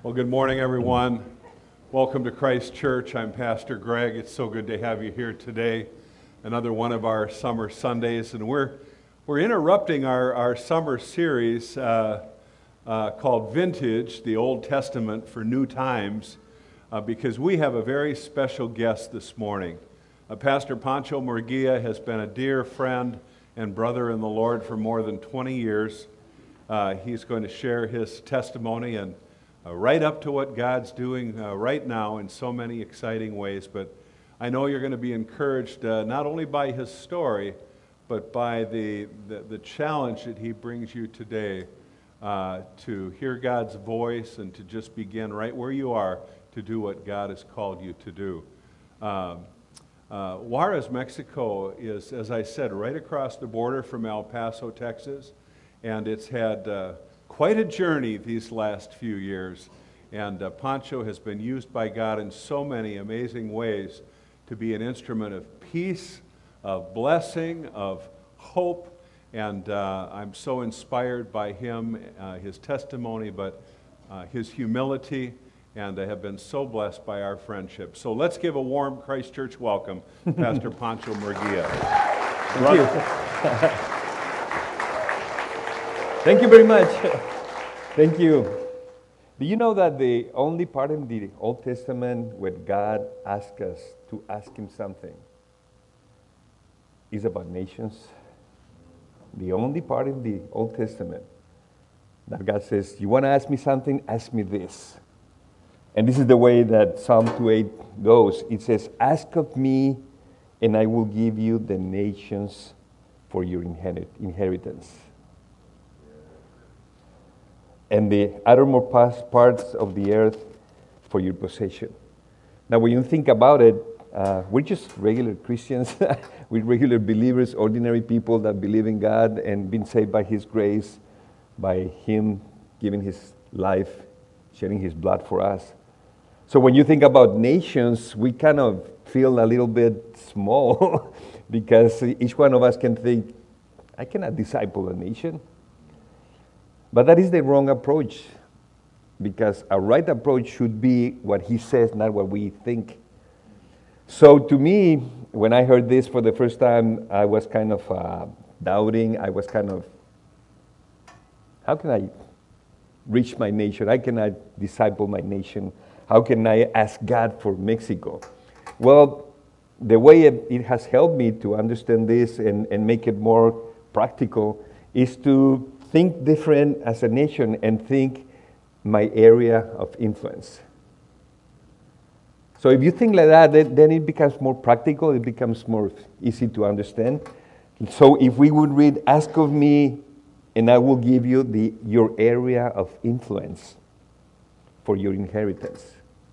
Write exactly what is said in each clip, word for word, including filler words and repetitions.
Well, good morning, everyone. Welcome to Christ Church. I'm Pastor Greg. It's so good to have you here today. Another one of our summer Sundays, and we're we're interrupting our, our summer series uh, uh, called Vintage, the Old Testament for New Times, uh, because we have a very special guest this morning. Uh, Pastor Pancho Murguia has been a dear friend and brother in the Lord for more than twenty years. Uh, he's going to share his testimony and Uh, right up to what God's doing uh, right now in so many exciting ways. But I know you're going to be encouraged uh, not only by his story, but by the, the, the challenge that he brings you today uh, to hear God's voice and to just begin right where you are to do what God has called you to do. Um, uh, Juarez, Mexico is, as I said, right across the border from El Paso, Texas, and it's had uh, quite a journey these last few years, and uh, Pancho has been used by God in so many amazing ways to be an instrument of peace, of blessing, of hope, and uh, I'm so inspired by him, uh, his testimony, but uh, his humility, and I have been so blessed by our friendship. So let's give a warm Christ Church welcome, Pastor Pancho Murguia. Thank you. Thank you very much. Thank you. Do you know that the only part in the Old Testament where God asks us to ask Him something is about nations? The only part in the Old Testament that God says, you want to ask me something? Ask me this. And this is the way that Psalm two eight goes. It says, ask of me, and I will give you the nations for your inherit- inheritance. And the uttermost parts of the earth for your possession. Now, when you think about it, uh, we're just regular Christians. We're regular believers, ordinary people that believe in God and been saved by His grace, by Him giving His life, shedding His blood for us. So when you think about nations, we kind of feel a little bit small because each one of us can think, I cannot disciple a nation. But that is the wrong approach, because a right approach should be what He says, not what we think. So to me, when I heard this for the first time, I was kind of uh, doubting. I was kind of, how can I reach my nation? How can I disciple my nation? How can I ask God for Mexico? Well, the way it has helped me to understand this and, and make it more practical is to think different as a nation and think my area of influence. So if you think like that, then it becomes more practical, it becomes more easy to understand. So if we would read, ask of me, and I will give you the your area of influence for your inheritance.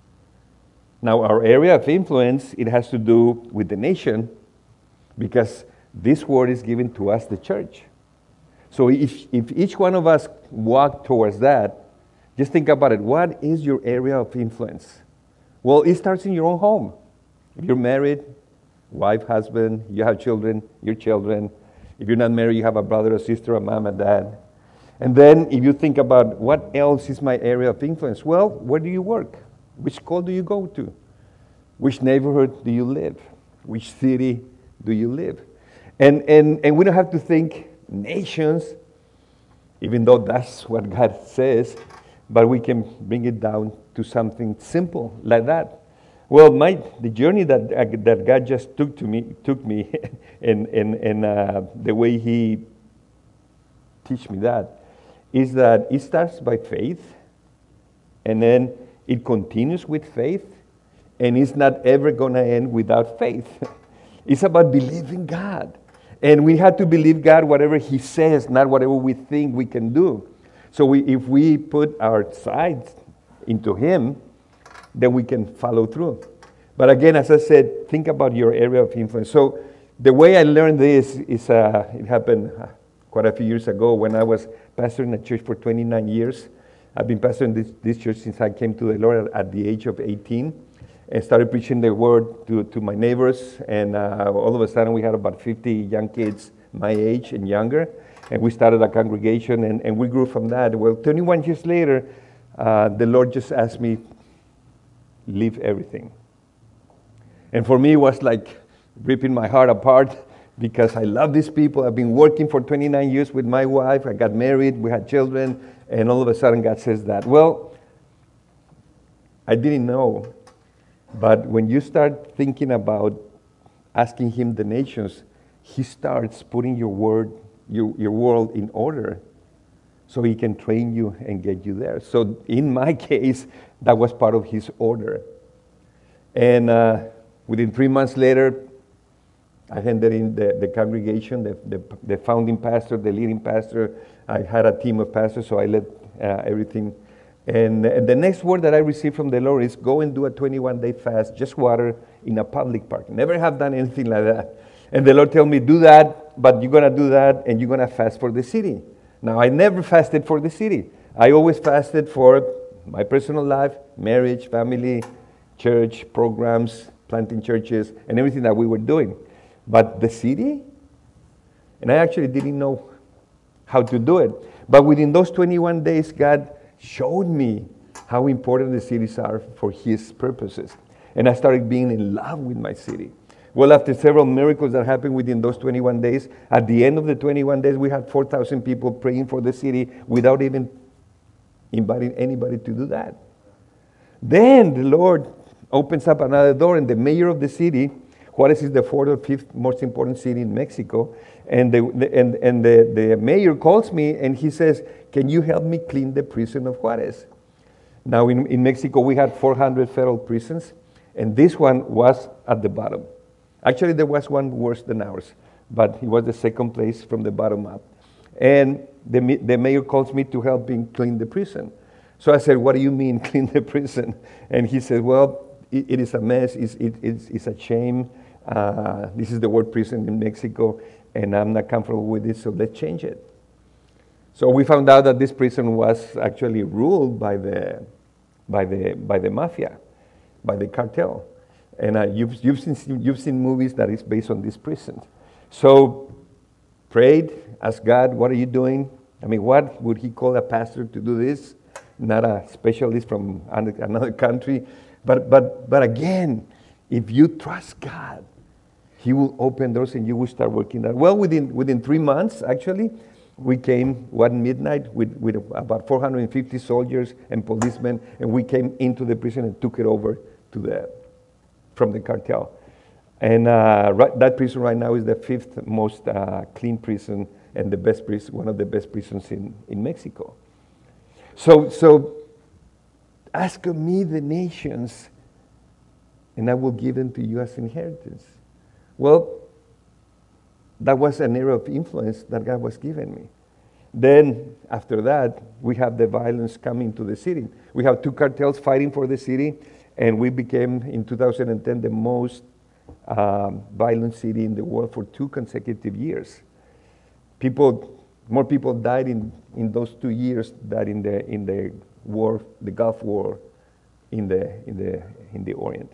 Now our area of influence, it has to do with the nation, because this word is given to us, the church. So if, if each one of us walk towards that, just think about it. What is your area of influence? Well, it starts in your own home. If you're married, wife, husband, you have children, your children. If you're not married, you have a brother or sister, a mom, a dad. And then if you think about what else is my area of influence, well, where do you work? Which school do you go to? Which neighborhood do you live? Which city do you live? And, and, and we don't have to think nations, even though that's what God says, but we can bring it down to something simple like that. Well, my the journey that uh, that God just took to me took me, and and and uh, the way He teach me that is that it starts by faith, and then it continues with faith, and it's not ever going to end without faith. It's about believing God. And we have to believe God whatever He says, not whatever we think we can do. So we, if we put our sides into Him, then we can follow through. But again, as I said, think about your area of influence. So the way I learned this is, uh, it happened quite a few years ago when I was pastoring a church for twenty-nine years. I've been pastoring this, this church since I came to the Lord at, at the age of eighteen. And started preaching the word to, to my neighbors, and uh, all of a sudden we had about fifty young kids my age and younger, and we started a congregation, and, and we grew from that. Well, twenty-one years later, uh, the Lord just asked me, leave everything. And for me, it was like ripping my heart apart because I love these people. I've been working for twenty-nine years with my wife. I got married. We had children. And all of a sudden, God says that. Well, I didn't know. But when you start thinking about asking Him the nations, He starts putting your word, your, your world in order so He can train you and get you there. So in my case, that was part of His order. And uh, within three months later, I handed in the, the congregation, the, the, the founding pastor, the leading pastor. I had a team of pastors, so I led uh, everything. And, and the next word that I received from the Lord is go and do a twenty-one day fast, just water in a public park. Never have done anything like that. And the Lord told me, do that, but you're going to do that, and you're going to fast for the city. Now, I never fasted for the city. I always fasted for my personal life, marriage, family, church, programs, planting churches, and everything that we were doing. But the city? And I actually didn't know how to do it. But within those twenty-one days, God showed me how important the cities are for His purposes. And I started being in love with my city. Well, after several miracles that happened within those twenty-one days, at the end of the twenty-one days, we had four thousand people praying for the city without even inviting anybody to do that. Then the Lord opens up another door, and the mayor of the city, Juarez is the fourth or fifth most important city in Mexico, and the, the and, and the, the mayor calls me and he says, can you help me clean the prison of Juarez? Now in, in Mexico we had four hundred federal prisons, and this one was at the bottom. Actually there was one worse than ours, but it was the second place from the bottom up. And the, the mayor calls me to help him clean the prison. So I said, what do you mean clean the prison? And he said, well, it, it is a mess, it's, it, it's, it's a shame. Uh, this is the word prison in Mexico, and I'm not comfortable with this, so let's change it. So we found out that this prison was actually ruled by the by the by the mafia, by the cartel, and uh, you've you've seen you've seen movies that is based on this prison. So prayed, asked God, what are you doing? I mean, what would He call a pastor to do this? Not a specialist from another country, but but but again, if you trust God, He will open doors and you will start working that. Well, within within three months, actually, we came one midnight with, with about four hundred fifty soldiers and policemen, and we came into the prison and took it over to the from the cartel. And uh, right, that prison right now is the fifth most uh, clean prison and the best prison, one of the best prisons in, in Mexico. So, so ask of me the nations, and I will give them to you as inheritance. Well, that was an area of influence that God was giving me. Then, after that, we have the violence coming to the city. We have two cartels fighting for the city, and we became, in two thousand ten, the most um, violent city in the world for two consecutive years. People, more people died in, in those two years than in the in the war, the Gulf War, in the in the in the Orient.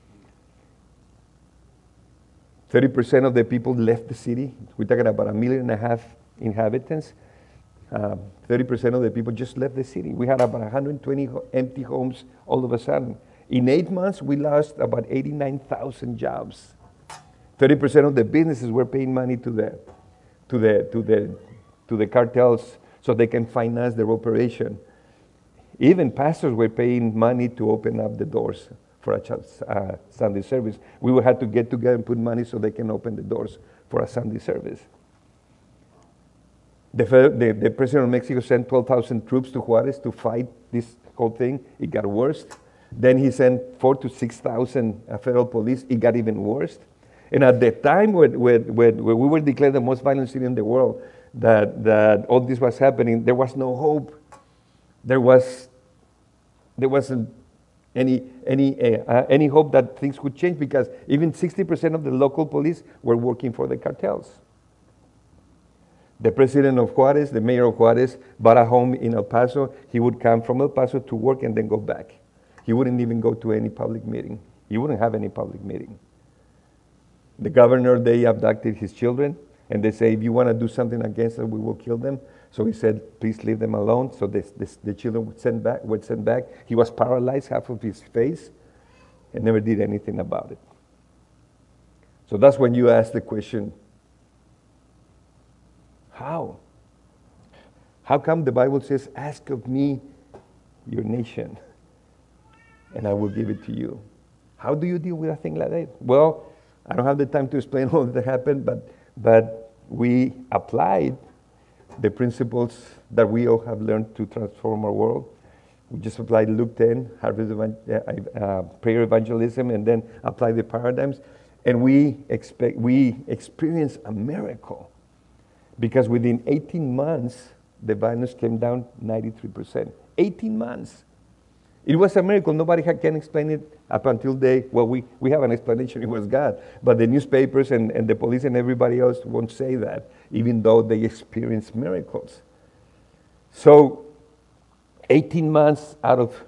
thirty percent of the people left the city. We're talking about a million and a half inhabitants. Uh, thirty percent of the people just left the city. We had about one hundred twenty ho- empty homes all of a sudden. In eight months, we lost about eighty-nine thousand jobs. thirty percent of the businesses were paying money to the, to the, to the, to the cartels so they can finance their operation. Even pastors were paying money to open up the doors for a uh, Sunday service. We would have to get together and put money so they can open the doors for a Sunday service. The, the, the president of Mexico sent twelve thousand troops to Juarez to fight this whole thing. It got worse. Then he sent four to six thousand uh, federal police. It got even worse. And at the time when, when, when we were declared the most violent city in the world, that, that all this was happening, there was no hope. There was, there wasn't any any uh, any hope that things could change, because even sixty percent of the local police were working for the cartels. The president of Juarez, the mayor of Juarez, bought a home in El Paso. He would come from El Paso to work and then go back. He wouldn't even go to any public meeting. He wouldn't have any public meeting. The governor, they abducted his children, and they say, if you want to do something against us, we will kill them. So he said, please leave them alone. So this, this, the children were sent back, were sent back. He was paralyzed, half of his face, and never did anything about it. So that's when you ask the question, how? How come the Bible says, ask of me your nation, and I will give it to you? How do you deal with a thing like that? Well, I don't have the time to explain all that happened, but, but we applied the principles that we all have learned to transform our world. We just applied Luke ten, harvest evan- uh, prayer evangelism, and then apply the paradigms. And we expect we experience a miracle, because within eighteen months, the violence came down ninety-three percent. eighteen months. It was a miracle. Nobody can explain it up until they, well, we, we have an explanation. It was God. But the newspapers and, and the police and everybody else won't say that, even though they experience miracles. So eighteen months out of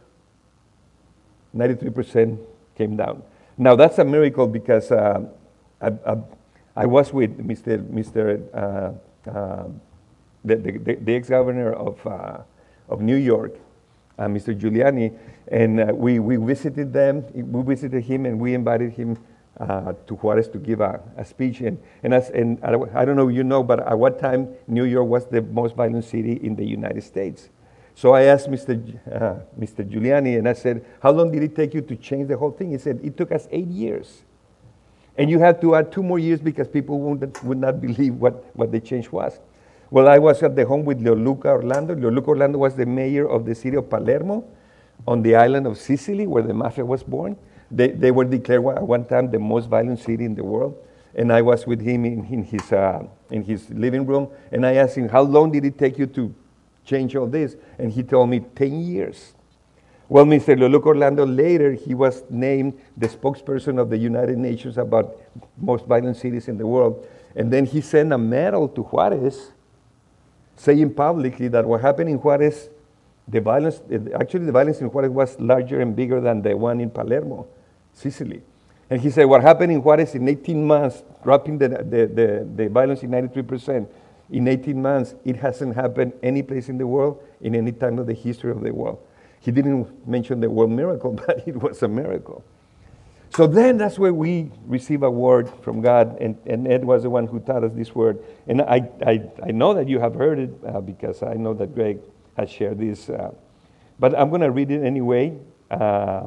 ninety-three percent came down. Now that's a miracle, because uh, I, I, I was with Mister Mister Uh, uh, the, the, the ex-governor of uh, of New York, uh, Mister Giuliani, and uh, we, we visited them, we visited him, and we invited him uh, to Juarez to give a, a speech. And, and, as, and I don't know if you know, but at what time New York was the most violent city in the United States. So I asked Mister G- uh, Mister Giuliani, and I said, how long did it take you to change the whole thing? He said, it took us eight years. And you had to add two more years because people would, would not believe what, what the change was. Well, I was at the home with Leoluca Orlando. Leoluca Orlando was the mayor of the city of Palermo on the island of Sicily, where the mafia was born. They, they were declared at one time the most violent city in the world. And I was with him in, in, his, uh, in his living room, and I asked him, how long did it take you to change all this? And he told me ten years. Well, Mister Leoluca Orlando, later he was named the spokesperson of the United Nations about most violent cities in the world. And then he sent a medal to Juarez, saying publicly that what happened in Juarez, the violence, actually the violence in Juarez was larger and bigger than the one in Palermo, Sicily. And he said, what happened in Juarez in eighteen months, dropping the, the, the, the violence in ninety-three percent, in eighteen months, it hasn't happened any place in the world, in any time of the history of the world. He didn't mention the word miracle, but it was a miracle. So then that's where we receive a word from God, and, and Ed was the one who taught us this word. And I, I, I know that you have heard it uh, because I know that Greg has shared this. Uh, but I'm going to read it anyway. Uh,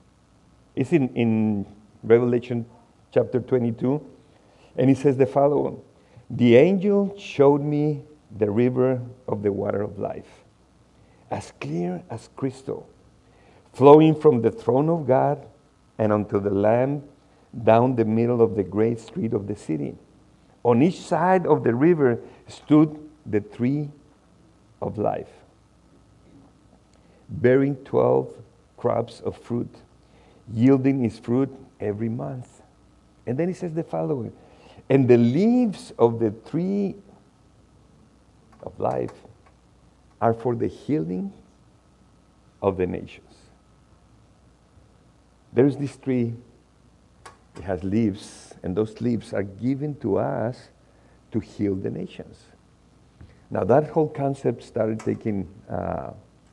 it's in, in Revelation chapter twenty-two, and it says the following. The angel showed me the river of the water of life, as clear as crystal, flowing from the throne of God and unto the Lamb, down the middle of the great street of the city. On each side of the river stood the tree of life, bearing twelve crops of fruit, yielding its fruit every month. And then it says the following, and the leaves of the tree of life are for the healing of the nations. There's this tree, it has leaves, and those leaves are given to us to heal the nations. Now that whole concept started taking uh,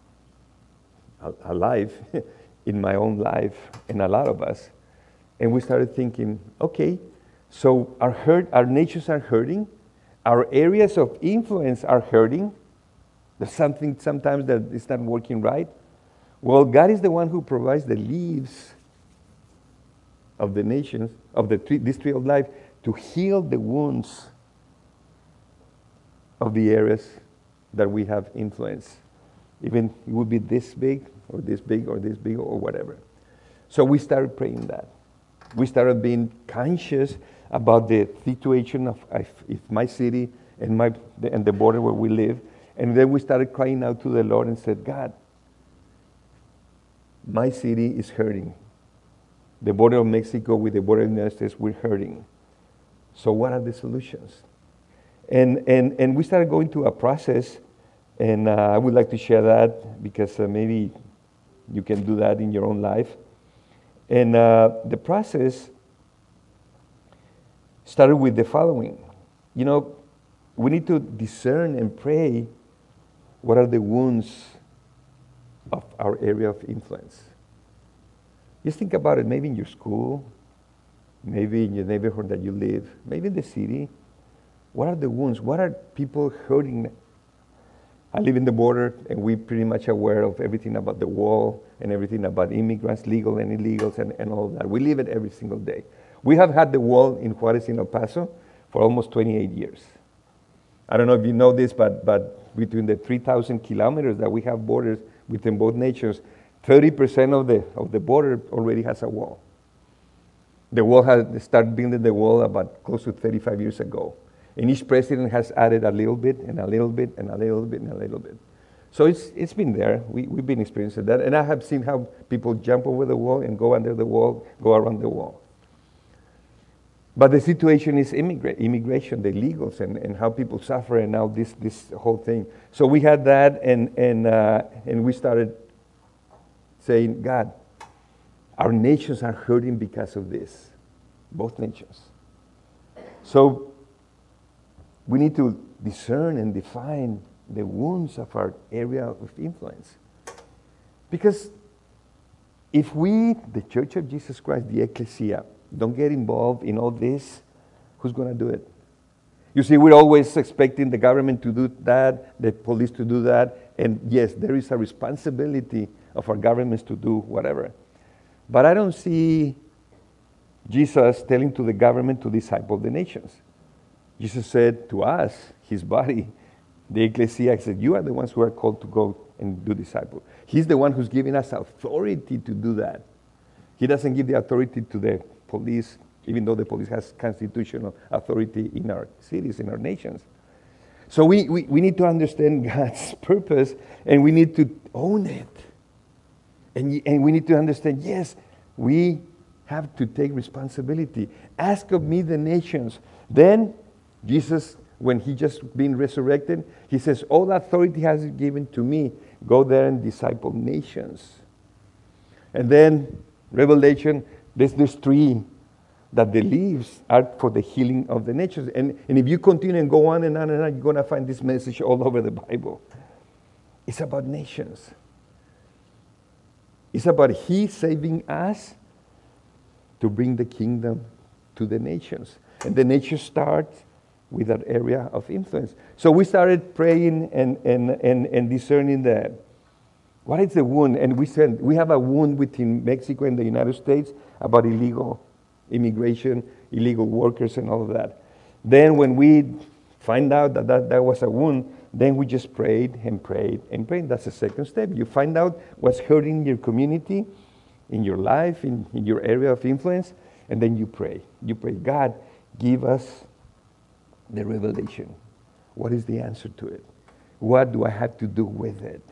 alive in my own life and a lot of us. And we started thinking, okay, so our hurt, our nations are hurting, our areas of influence are hurting. There's something sometimes that is not working right. Well, God is the one who provides the leaves of the nations, of the tree, this tree of life, to heal the wounds of the areas that we have influence. Even it would be this big, or this big, or this big, or whatever. So we started praying that. We started being conscious about the situation of if, if my city and my and the border where we live. And then we started crying out to the Lord and said, God, my city is hurting. The border of Mexico with the border of the United States, we're hurting. So what are the solutions? And and and we started going through a process, and uh, I would like to share that because uh, maybe you can do that in your own life. And uh, the process started with the following. You know, we need to discern and pray What are the wounds of our area of influence? Just think about it, maybe in your school, maybe in your neighborhood that you live, maybe in the city. What are the wounds? What are people hurting? I live in the border, and we're pretty much aware of everything about the wall and everything about immigrants, legal and illegals, and, and all of that. We live it every single day. We have had the wall in Juarez, in El Paso, for almost twenty-eight years. I don't know if you know this, but, but between the three thousand kilometers that we have borders within both nations, thirty percent of the, of the border already has a wall. The wall has started building the wall about close to thirty-five years ago. And each president has added a little bit, and a little bit, and a little bit, and a little bit. So it's it's been there. We, we've been experiencing that. And I have seen how people jump over the wall and go under the wall, go around the wall. But the situation is immigra- immigration, the illegals, and, and how people suffer, and now this this whole thing. So we had that, and and uh, and we started saying, God, our nations are hurting because of this, both nations. So we need to discern and define the wounds of our area of influence. Because if we, the Church of Jesus Christ, the Ecclesia, don't get involved in all this, who's going to do it? You see, we're always expecting the government to do that, the police to do that, and yes, there is a responsibility of our governments to do whatever. But I don't see Jesus telling to the government to disciple the nations. Jesus said to us, his body, the ecclesia, he said, you are the ones who are called to go and do disciple. He's the one who's giving us authority to do that. He doesn't give the authority to the police, even though the police has constitutional authority in our cities, in our nations. So we, we, we need to understand God's purpose, and we need to own it. And, and we need to understand, yes, we have to take responsibility. Ask of me the nations. Then Jesus, when he just been resurrected, he says, all authority has been given to me. Go there and disciple nations. And then Revelation, there's there's three that the leaves are for the healing of the nations. And, and if you continue and go on and on and on, you're going to find this message all over the Bible. It's about nations. It's about he saving us to bring the kingdom to the nations. And the nations start with that area of influence. So we started praying and, and, and, and discerning that. What is the wound? And we said we have a wound within Mexico and the United States about illegal immigration, illegal workers, and all of that. Then when we find out that that, that was a wound, then we just prayed and prayed and prayed. That's the second step. You find out what's hurting your community, in your life, in, in your area of influence, and then you pray. You pray, God, give us the revelation. What is the answer to it? What do I have to do with it?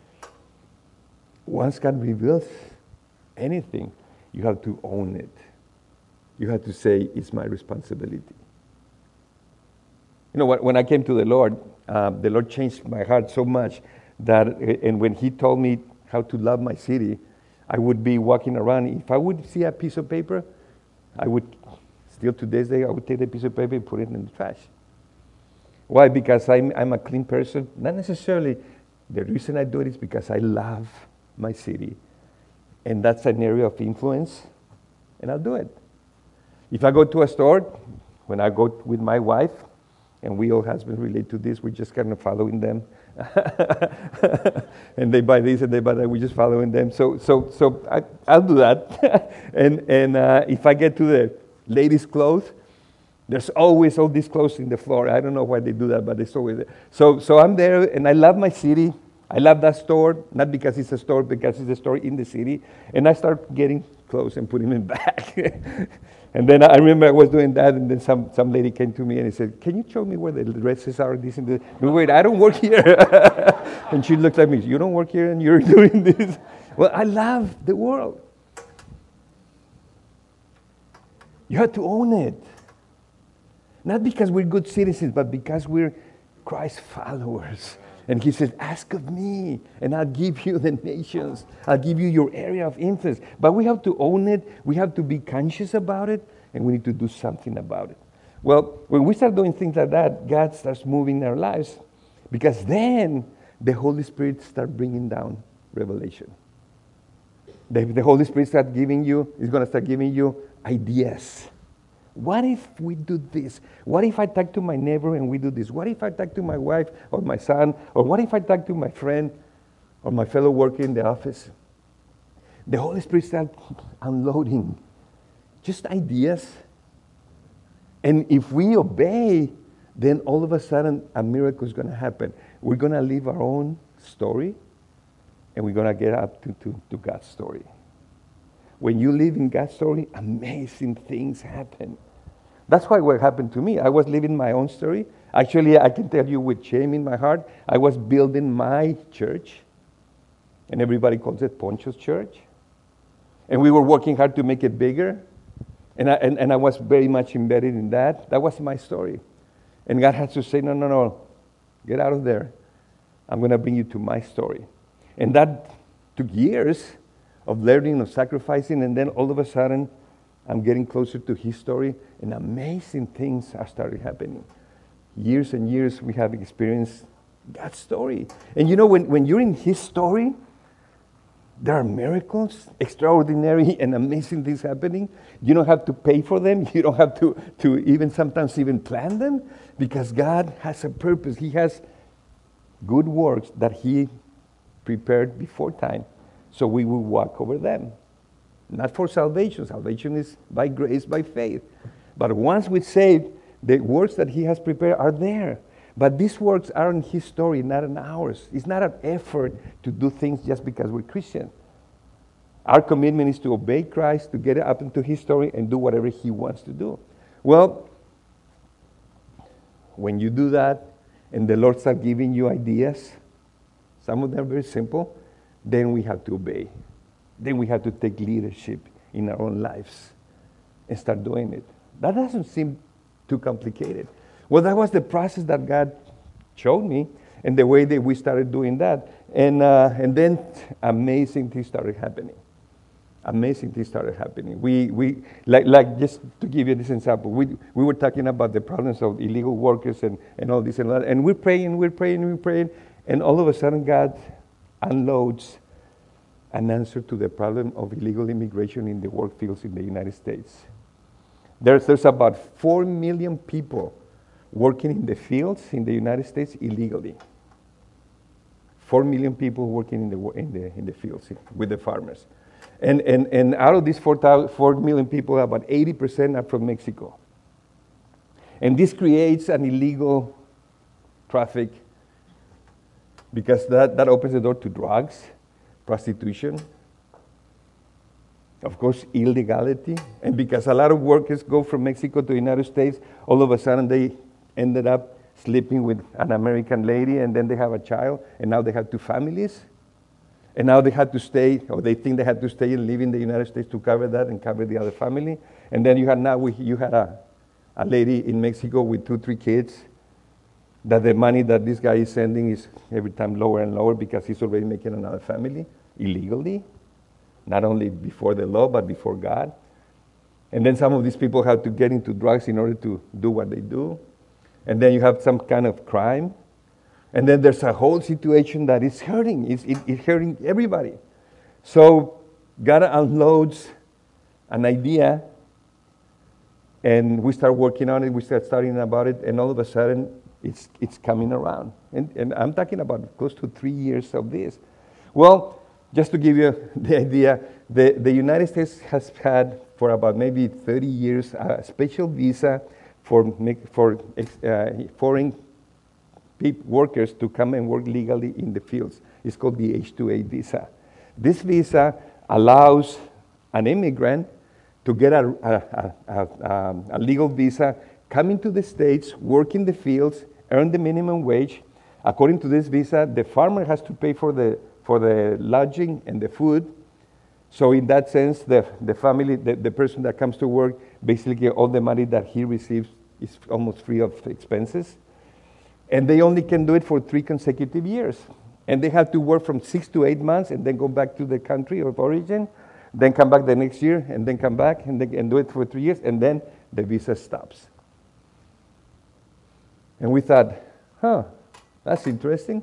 Once God reveals anything, you have to own it. You have to say, it's my responsibility. You know, when I came to the Lord, uh, the Lord changed my heart so much that, and when he told me how to love my city, I would be walking around. If I would see a piece of paper, I would, still to this day, I would take the piece of paper and put it in the trash. Why? Because I'm, I'm a clean person? Not necessarily. The reason I do it is because I love my city. And that's an area of influence, and I'll do it. If I go to a store, when I go with my wife, and we all husbands relate to this, we're just kind of following them. And they buy this and they buy that, we're just following them. So so, so I, I'll do that. and and uh, if I get to the ladies' clothes, there's always all these clothes in the floor. I don't know why they do that, but it's always there. So, so I'm there, and I love my city. I love that store, not because it's a store, because it's a store in the city. And I start getting clothes and putting them back. And then I remember I was doing that, and then some, some lady came to me and he said, can you show me where the dresses are? This and this. No, wait, I don't work here. And she looked at me, you don't work here and you're doing this? Well, I love the world. You have to own it. Not because we're good citizens, but because we're Christ followers. And he says, ask of me, and I'll give you the nations. I'll give you your area of influence. But we have to own it. We have to be conscious about it, and we need to do something about it. Well, when we start doing things like that, God starts moving our lives. Because then, the Holy Spirit start bringing down revelation. The, the Holy Spirit start giving you, is going to start giving you ideas. What if we do this? What if I talk to my neighbor and we do this? What if I talk to my wife or my son? Or what if I talk to my friend or my fellow worker in the office? The Holy Spirit starts unloading just ideas. And if we obey, then all of a sudden a miracle is going to happen. We're going to live our own story, and we're going to get up to, to, to God's story. When you live in God's story, amazing things happen. That's why what happened to me. I was living my own story. Actually, I can tell you with shame in my heart, I was building my church, and everybody calls it Poncho's church. And we were working hard to make it bigger, and I, and, and I was very much embedded in that. That was my story. And God has to say, no, no, no, get out of there. I'm going to bring you to my story. And that took years of learning, of sacrificing, and then all of a sudden, I'm getting closer to His story, and amazing things are started happening. Years and years we have experienced God's story. And you know, when, when you're in His story, there are miracles, extraordinary and amazing things happening. You don't have to pay for them. You don't have to, to even sometimes even plan them, because God has a purpose. He has good works that He prepared before time, so we will walk over them. Not for salvation. Salvation is by grace, by faith. But once we're saved, the works that He has prepared are there. But these works are in His story, not in ours. It's not an effort to do things just because we're Christian. Our commitment is to obey Christ, to get up into His story and do whatever He wants to do. Well, when you do that, and the Lord starts giving you ideas, some of them are very simple, then we have to obey. Then we have to take leadership in our own lives and start doing it. That doesn't seem too complicated. Well, that was the process that God showed me, and the way that we started doing that. And uh, and then amazing things started happening. Amazing things started happening. We we like like just to give you this example, we we were talking about the problems of illegal workers and, and all this and that, and we're praying, we're praying, we're praying, and all of a sudden God unloads an answer to the problem of illegal immigration in the work fields in the United States. There's there's about four million people working in the fields in the United States illegally. Four million people working in the in the in the fields with the farmers, and and and out of these four four million people, about eighty percent are from Mexico. And this creates an illegal traffic, because that that opens the door to drugs, prostitution, of course, illegality, and because a lot of workers go from Mexico to the United States, all of a sudden they ended up sleeping with an American lady, and then they have a child, and now they have two families, and now they had to stay, or they think they had to stay and live in the United States to cover that and cover the other family. And then you had now we, you had a, a lady in Mexico with two, three kids, that the money that this guy is sending is every time lower and lower, because he's already making another family illegally, not only before the law, but before God. And then some of these people have to get into drugs in order to do what they do. And then you have some kind of crime. And then there's a whole situation that is hurting. It's, it, it's hurting everybody. So God unloads an idea, and we start working on it. We start studying about it, and all of a sudden, it's it's coming around. And, and I'm talking about close to three years of this. Well, just to give you the idea, the, the United States has had for about maybe thirty years a special visa for for uh, foreign workers to come and work legally in the fields. It's called the H two A visa. This visa allows an immigrant to get a, a, a, a, a legal visa, come into the States, work in the fields, earn the minimum wage. According to this visa, the farmer has to pay for the for the lodging and the food. So in that sense, the, the family, the, the person that comes to work, basically all the money that he receives is almost free of expenses. And they only can do it for three consecutive years. And they have to work from six to eight months and then go back to the country of origin, then come back the next year, and then come back and, they, and do it for three years, and then the visa stops. And we thought, huh, that's interesting.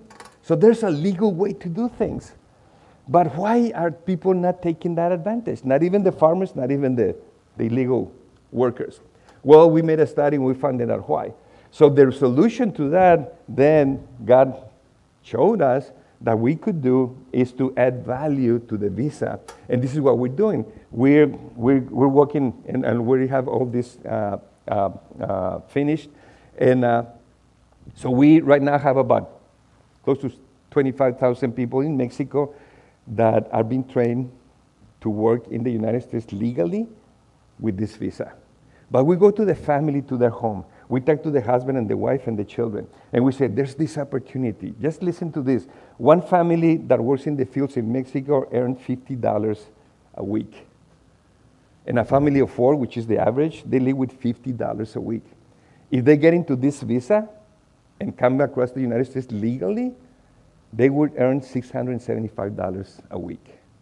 So there's a legal way to do things. But why are people not taking that advantage? Not even the farmers, not even the, the illegal workers. Well, we made a study and we found out why. So the solution to that, then God showed us that we could do is to add value to the visa. And this is what we're doing. We're, we're, we're working, and, and we have all this uh, uh, uh, finished. And uh, so we right now have about close to twenty-five thousand people in Mexico that are being trained to work in the United States legally with this visa. But we go to the family, to their home. We talk to the husband and the wife and the children. And we say, there's this opportunity. Just listen to this. One family that works in the fields in Mexico earned fifty dollars a week. And a family of four, which is the average, they live with fifty dollars a week. If they get into this visa and come across the United States legally, they would earn six hundred seventy-five dollars a week.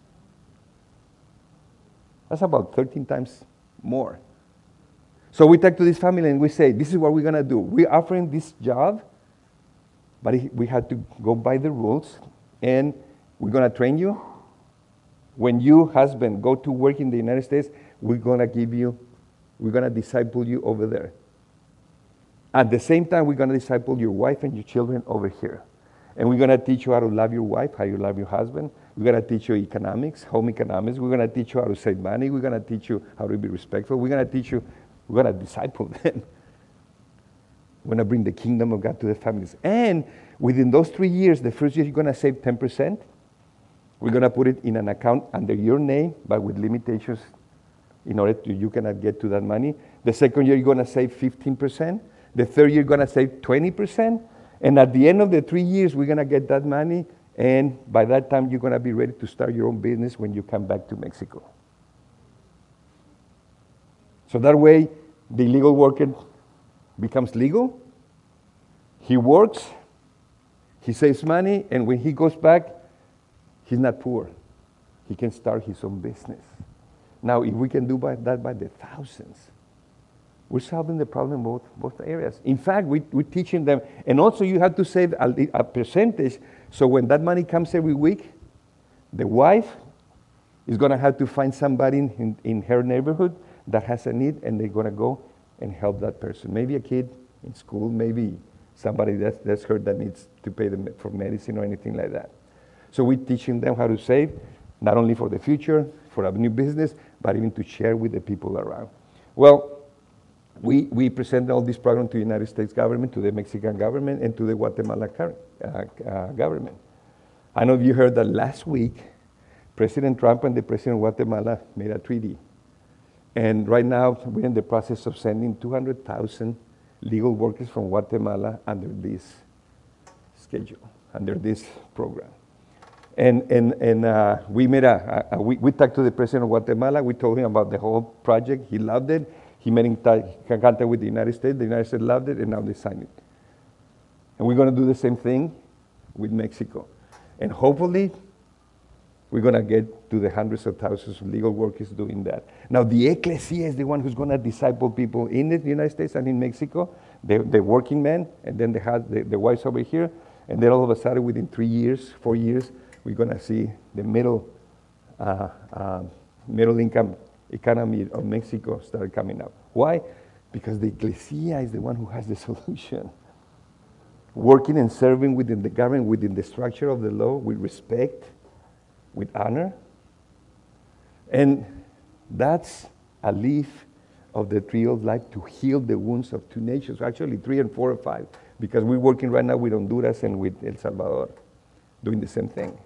That's about thirteen times more. So we talk to this family and we say, this is what we're going to do. We're offering this job, but we have to go by the rules, and we're going to train you. When you, husband, go to work in the United States, we're going to give you, we're going to disciple you over there. At the same time, we're going to disciple your wife and your children over here. And we're going to teach you how to love your wife, how you love your husband. We're going to teach you economics, home economics. We're going to teach you how to save money. We're going to teach you how to be respectful. We're going to teach you, we're going to disciple them. We're going to bring the kingdom of God to the families. And within those three years, the first year you're going to save ten percent. We're going to put it in an account under your name, but with limitations in order to, you cannot get to that money. The second year, you're going to save fifteen percent. The third year, you're going to save twenty percent. And at the end of the three years, we're going to get that money. And by that time, you're going to be ready to start your own business when you come back to Mexico. So that way, the illegal worker becomes legal. He works. He saves money. And when he goes back, he's not poor. He can start his own business. Now, if we can do by that by the thousands, we're solving the problem in both, both areas. In fact, we, we're teaching them, and also you have to save a, a percentage, so when that money comes every week, the wife is going to have to find somebody in, in, in her neighborhood that has a need, and they're going to go and help that person. Maybe a kid in school, maybe somebody that's, that's hurt that needs to pay them for medicine or anything like that. So we're teaching them how to save, not only for the future, for a new business, but even to share with the people around. Well, we, we present all this program to the United States government, to the Mexican government, and to the Guatemala uh, uh, government. I know you heard that last week, President Trump and the President of Guatemala made a treaty. And right now, we're in the process of sending two hundred thousand legal workers from Guatemala under this schedule, under this program. And, and, and uh, we made a, a, a we, we talked to the President of Guatemala. We told him about the whole project. He loved it. He made in contact with the United States. The United States loved it, and now they signed it. And we're going to do the same thing with Mexico. And hopefully, we're going to get to the hundreds of thousands of legal workers doing that. Now, the ecclesia is the one who's going to disciple people in the United States and in Mexico, the, the working men, and then they have the, the wives over here. And then all of a sudden, within three years, four years, we're going to see the middle, uh, uh, middle income economy of Mexico start coming up. Why? Because the ecclesia is the one who has the solution. Working and serving within the government, within the structure of the law, with respect, with honor. And that's a leaf of the tree of life to heal the wounds of two nations. Actually, three and four or five, because we're working right now with Honduras and with El Salvador, doing the same thing.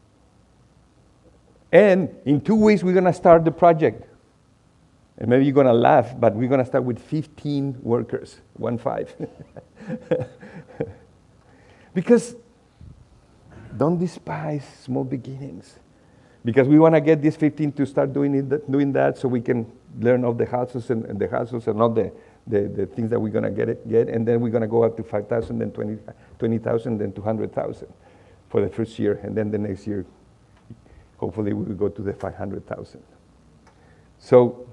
And in two weeks, we're going to start the project. And maybe you're going to laugh, but we're going to start with fifteen workers, one five. Because don't despise small beginnings. Because we want to get these fifteen to start doing it, doing that, so we can learn all the houses and, and the houses and all the, the, the things that we're going to get, it, get. And then we're going to go up to five thousand, then twenty thousand, then two hundred thousand for the first year. And then the next year, hopefully we will go to the five hundred thousand. So,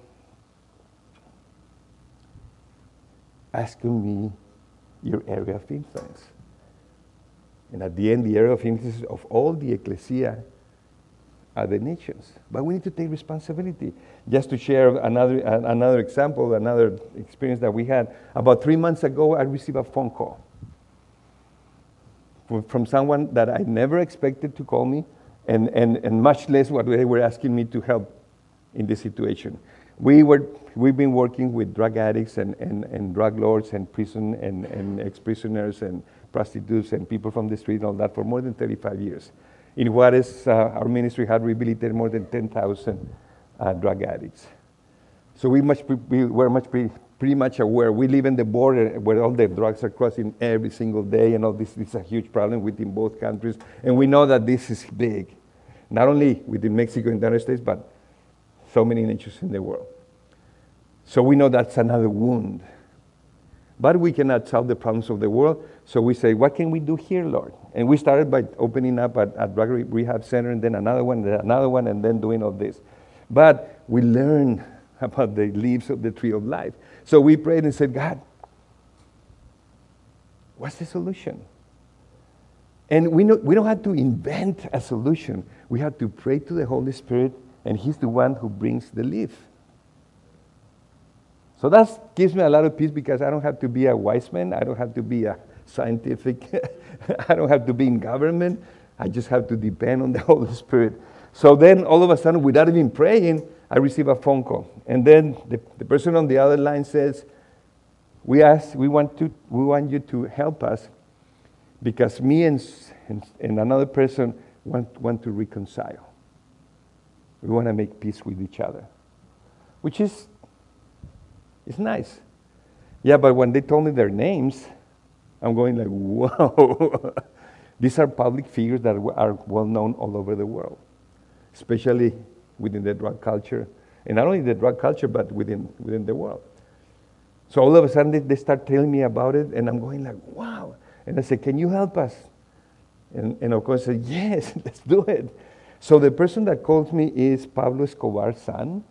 ask me your area of influence. And at the end, the area of influence of all the ecclesia are the nations. But we need to take responsibility. Just to share another, another example, another experience that we had. About three months ago, I received a phone call from someone that I never expected to call me, and, and, and much less what they were asking me to help in this situation. We were, we've been working with drug addicts and, and, and drug lords and prison and, and ex-prisoners and prostitutes and people from the street and all that for more than thirty-five years. In Juarez, uh, our ministry had rehabilitated more than ten thousand uh, drug addicts. So we, much pre- we were much pre- pretty much aware. We live in the border where all the drugs are crossing every single day, and all this, this is a huge problem within both countries. And we know that this is big, not only within Mexico and the United States, but so many nations in the world. So we know that's another wound. But we cannot solve the problems of the world, so we say, what can we do here, Lord? And we started by opening up a, a drug re- rehab center, and then another one, then another one, and then doing all this. But we learned about the leaves of the tree of life. So we prayed and said, God, what's the solution? And we, know, we don't have to invent a solution. We have to pray to the Holy Spirit, and He's the one who brings the leaf. So that gives me a lot of peace, because I don't have to be a wise man. I don't have to be a scientific. I don't have to be in government. I just have to depend on the Holy Spirit. So then all of a sudden, without even praying, I receive a phone call. And then the, the person on the other line says, we ask, we want to, we want you to help us, because me and, and, and another person want, want to reconcile. We want to make peace with each other, which is It's nice. Yeah, but when they told me their names, I'm going like, whoa. These are public figures that are well known all over the world, especially within the drug culture. And not only the drug culture, but within, within the world. So all of a sudden, they, they start telling me about it, and I'm going like, wow. And I said, can you help us? And, and of course, I said, yes, let's do it. So the person that calls me is Pablo Escobar's son.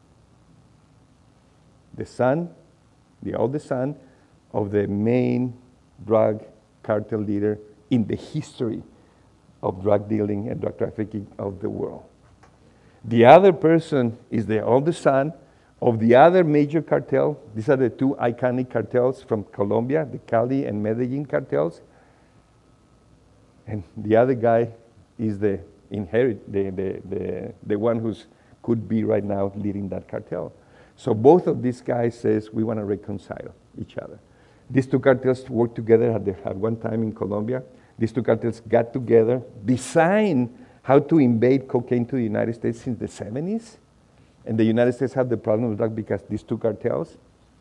The son, the oldest son of the main drug cartel leader in the history of drug dealing and drug trafficking of the world. The other person is the oldest son of the other major cartel. These are the two iconic cartels from Colombia, the Cali and Medellin cartels. And the other guy is the inherit, the, the, the, the one who could be right now leading that cartel. So both of these guys says we want to reconcile each other. These two cartels worked together at, the, at one time in Colombia. These two cartels got together, designed how to invade cocaine to the United States since the seventies. And the United States had the problem with drug because these two cartels.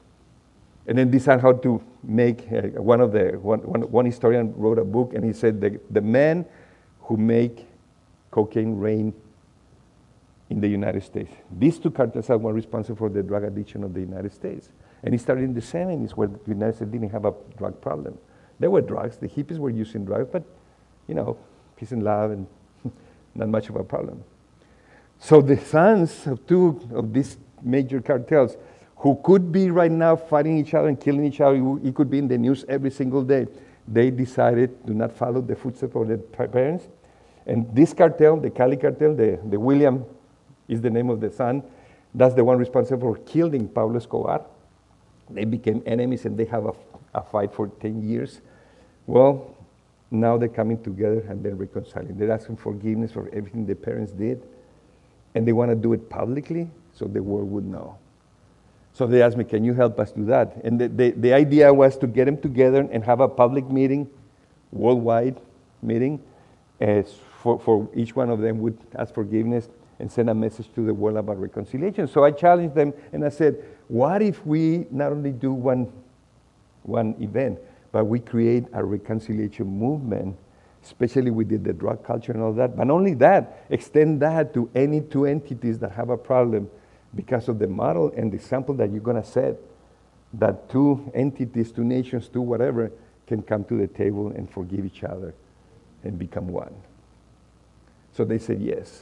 And then decided how to make, uh, one of the, one, one, one historian wrote a book, and he said the, the men who make cocaine rain in the United States. These two cartels are one responsible for the drug addiction of the United States. And it started in the seventies, where the United States didn't have a drug problem. There were drugs, the hippies were using drugs, but, you know, peace and love, and not much of a problem. So the sons of two of these major cartels, who could be right now fighting each other and killing each other, it could be in the news every single day, they decided to not follow the footsteps of their parents. And this cartel, the Cali cartel, the, the William is the name of the son. That's the one responsible for killing Pablo Escobar. They became enemies, and they have a, a fight for ten years. Well, now they're coming together and they're reconciling. They're asking forgiveness for everything the parents did, and they want to do it publicly so the world would know. So they asked me, can you help us do that? And the, the, the idea was to get them together and have a public meeting, worldwide meeting, as for, for each one of them would ask forgiveness and send a message to the world about reconciliation. So I challenged them, and I said, what if we not only do one, one event, but we create a reconciliation movement, especially with the, the drug culture and all that. But not only that, extend that to any two entities that have a problem because of the model and the example that you're going to set, that two entities, two nations, two whatever, can come to the table and forgive each other and become one. So they said yes.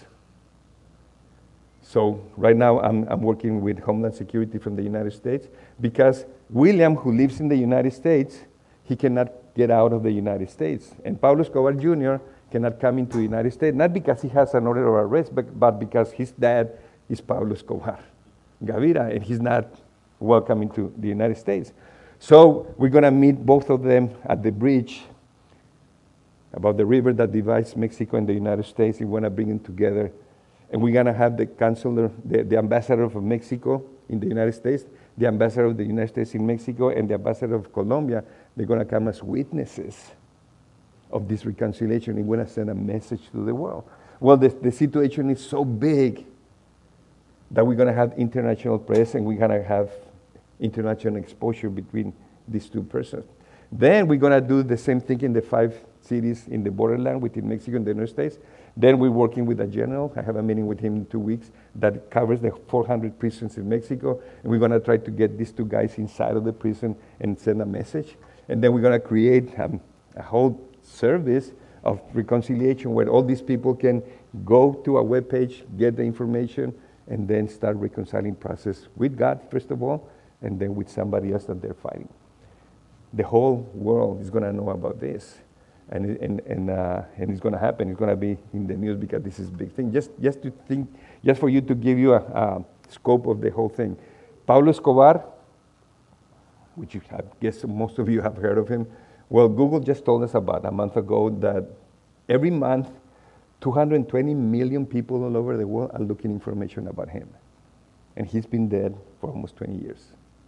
So right now I'm, I'm working with Homeland Security from the United States, because William, who lives in the United States, he cannot get out of the United States. And Pablo Escobar Junior cannot come into the United States, not because he has an order of arrest, but, but because his dad is Pablo Escobar Gaviria, and he's not welcome into the United States. So we're going to meet both of them at the bridge about the river that divides Mexico and the United States. We want to bring them together. And we're going to have the consular, the, the ambassador of Mexico in the United States, the ambassador of the United States in Mexico, and the ambassador of Colombia. They're going to come as witnesses of this reconciliation. And we're going to send a message to the world. Well, the, the situation is so big that we're going to have international press, and we're going to have international exposure between these two persons. Then we're going to do the same thing in the five cities in the borderland within Mexico and the United States. Then we're working with a general. I have a meeting with him in two weeks that covers the four hundred prisons in Mexico. And we're going to try to get these two guys inside of the prison and send a message. And then we're going to create um, a whole service of reconciliation where all these people can go to a webpage, get the information, and then start reconciling process with God, first of all, and then with somebody else that they're fighting. The whole world is going to know about this, and and and, uh, and it's going to happen. It's going to be in the news because this is a big thing. Just just to think, just for you to give you a, a scope of the whole thing. Pablo Escobar, which you have, guess most of you have heard of him. Well, Google just told us about a month ago that every month, two hundred twenty million people all over the world are looking information about him, and he's been dead for almost twenty years.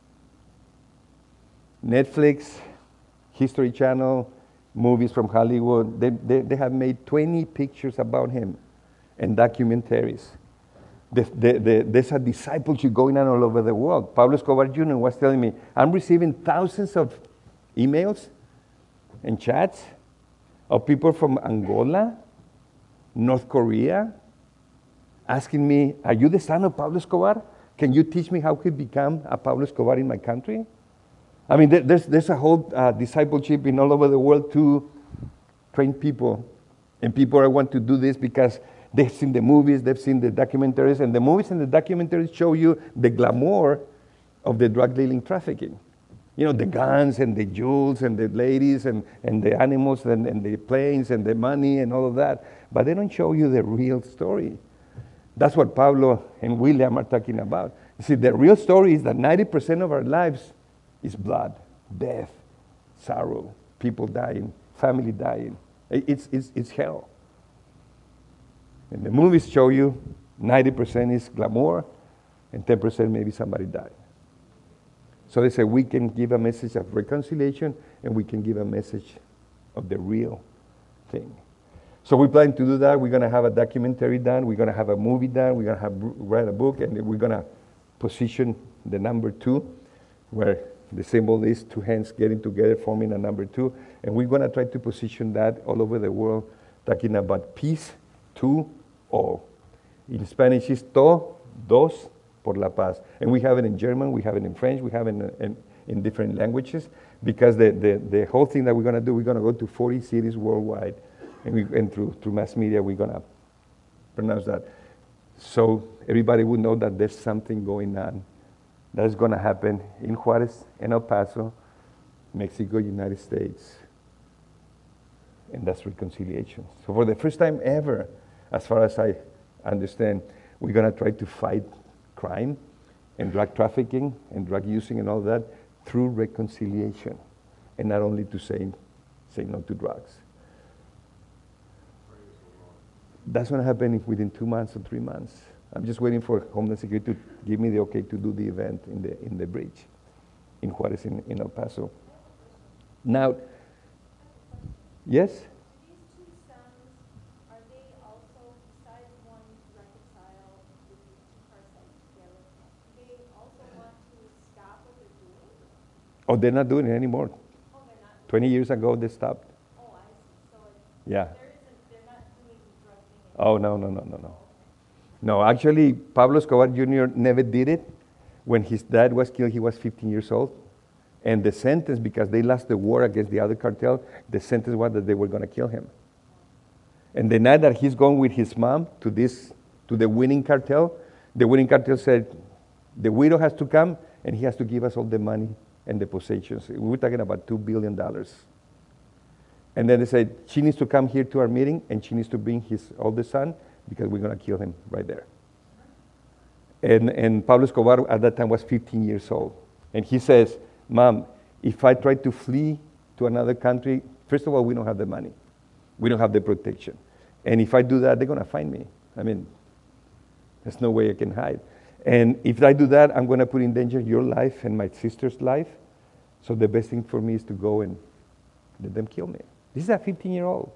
Netflix, History Channel, movies from Hollywood, they, they, they have made twenty pictures about him and documentaries. The, the, the, there's a discipleship going on all over the world. Pablo Escobar Junior was telling me, I'm receiving thousands of emails and chats of people from Angola, North Korea, asking me, are you the son of Pablo Escobar? Can you teach me how to become a Pablo Escobar in my country? I mean, there's, there's a whole uh, discipleship in all over the world to train people. And people want to do this because they've seen the movies, they've seen the documentaries, and the movies and the documentaries show you the glamour of the drug dealing trafficking. You know, the guns and the jewels and the ladies and, and the animals and, and the planes and the money and all of that. But they don't show you the real story. That's what Pablo and William are talking about. You see, the real story is that ninety percent of our lives is blood, death, sorrow, people dying, family dying. It's, it's, it's hell. And the movies show you ninety percent is glamour and ten percent maybe somebody died. So they say we can give a message of reconciliation and we can give a message of the real thing. So we plan to do that. We're going to have a documentary done. We're going to have a movie done. We're going to have write a book, and we're going to position the number two, where the symbol is two hands getting together, forming a number two. And we're going to try to position that all over the world, talking about peace, two, all. In Spanish, it's to, dos, por la paz. And we have it in German, we have it in French, we have it in, in, in different languages, because the, the, the whole thing that we're going to do, we're going to go to forty cities worldwide. And, we, and through, through mass media, we're going to pronounce that. So everybody would know that there's something going on that is going to happen in Juarez and El Paso, Mexico, United States. And that's reconciliation. So for the first time ever, as far as I understand, we're going to try to fight crime and drug trafficking and drug using and all that through reconciliation, and not only to say, say no to drugs. That's going to happen within two months or three months. I'm just waiting for Homeland Security to give me the okay to do the event in the in the bridge in Juarez, in, in El Paso. Now, yes? These two sons, are they also, besides wanting to reconcile with these two parts together, do they also want to stop what they're doing? Oh, they're not doing it anymore. Oh, they're not? twenty years ago, they stopped. Oh, I see. So it, Yeah. there isn't, they're not doing the drug thing Oh, no, no, no, no, no. No, actually, Pablo Escobar Junior never did it. When his dad was killed, he was fifteen years old. And the sentence, because they lost the war against the other cartel, the sentence was that they were going to kill him. And the night that he's going with his mom to this, to the winning cartel, the winning cartel said, the widow has to come and he has to give us all the money and the possessions. We were talking about two billion dollars. And then they said, she needs to come here to our meeting, and she needs to bring his oldest son, because we're going to kill him right there. And, and Pablo Escobar at that time was fifteen years old. And he says, Mom, if I try to flee to another country, first of all, we don't have the money. We don't have the protection. And if I do that, they're going to find me. I mean, there's no way I can hide. And if I do that, I'm going to put in danger your life and my sister's life. So the best thing for me is to go and let them kill me. This is a fifteen-year-old.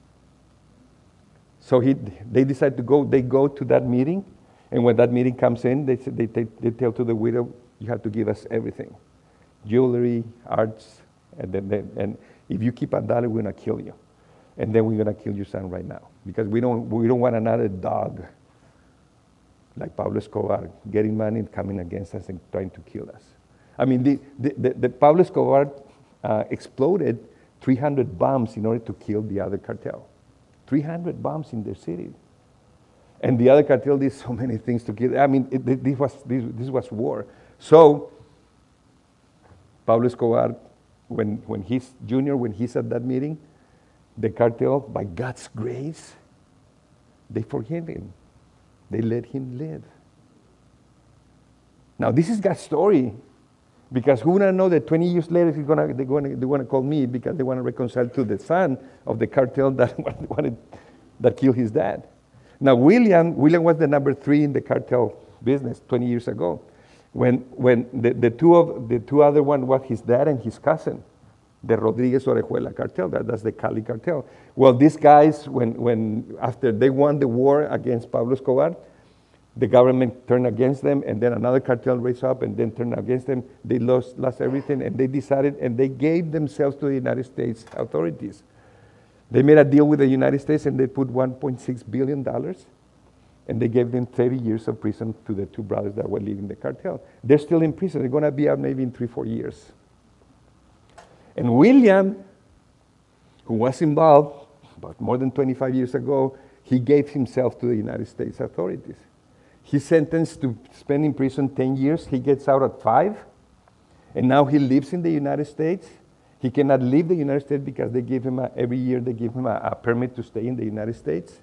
So he, they decide to go. They go to that meeting, and when that meeting comes in, they they, they, they tell to the widow, "You have to give us everything, jewelry, arts, and then they, and if you keep a dollar, we're gonna kill you, and then we're gonna kill your son right now because we don't we don't want another dog like Pablo Escobar getting money and coming against us and trying to kill us." I mean, the the, the, the Pablo Escobar uh, exploded three hundred bombs in order to kill the other cartel. three hundred bombs in their city. And the other cartel did so many things to kill. I mean, it, this, was, this, this was war. So, Pablo Escobar, when, when he's junior, when he's at that meeting, the cartel, by God's grace, they forgave him. They let him live. Now, this is God's story. Because who would know that twenty years later he's gonna, they're going they're to call me because they want to reconcile to the son of the cartel that wanted, that killed his dad. Now William, William was the number three in the cartel business twenty years ago. When when the, the two of the two other one was his dad and his cousin, the Rodriguez Orejuela cartel. That, that's the Cali cartel. Well, these guys, when when after they won the war against Pablo Escobar, the government turned against them, and then another cartel raised up and then turned against them. They lost, lost everything, and they decided, and they gave themselves to the United States authorities. They made a deal with the United States, and they put one point six billion dollars, and they gave them thirty years of prison to the two brothers that were leading the cartel. They're still in prison. They're going to be out maybe in three, four years. And William, who was involved about more than twenty-five years ago, he gave himself to the United States authorities. He's sentenced to spend in prison ten years. He gets out at five. And now he lives in the United States. He cannot leave the United States because they give him, a, every year they give him a, a permit to stay in the United States.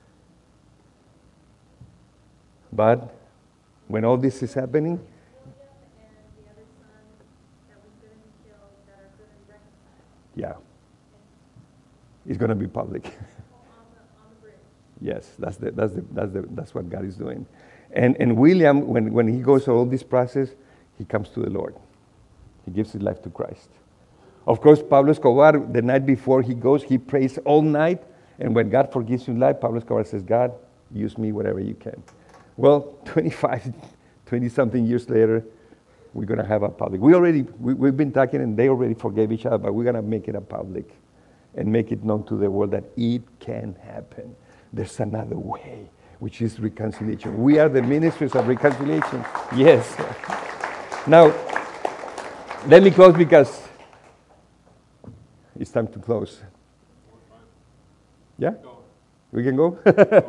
But when all this is happening, William and the other son that was going to be killed that are going to reconcile. yeah, it's going to be public. On the, on the bridge. Yes, that's the, that's the, that's the, that's what God is doing. And and William, when, when he goes through all this process, he comes to the Lord. He gives his life to Christ. Of course, Pablo Escobar, the night before he goes, he prays all night. And when God forgives his life, Pablo Escobar says, God, use me whatever you can. Well, twenty-five, twenty-something years later, we're going to have a public. We already, we, we've been talking, and they already forgave each other, but we're going to make it a public and make it known to the world that it can happen. There's another way, which is reconciliation. We are the ministers of reconciliation. Yes. Now, let me close because it's time to close. Yeah? We can go?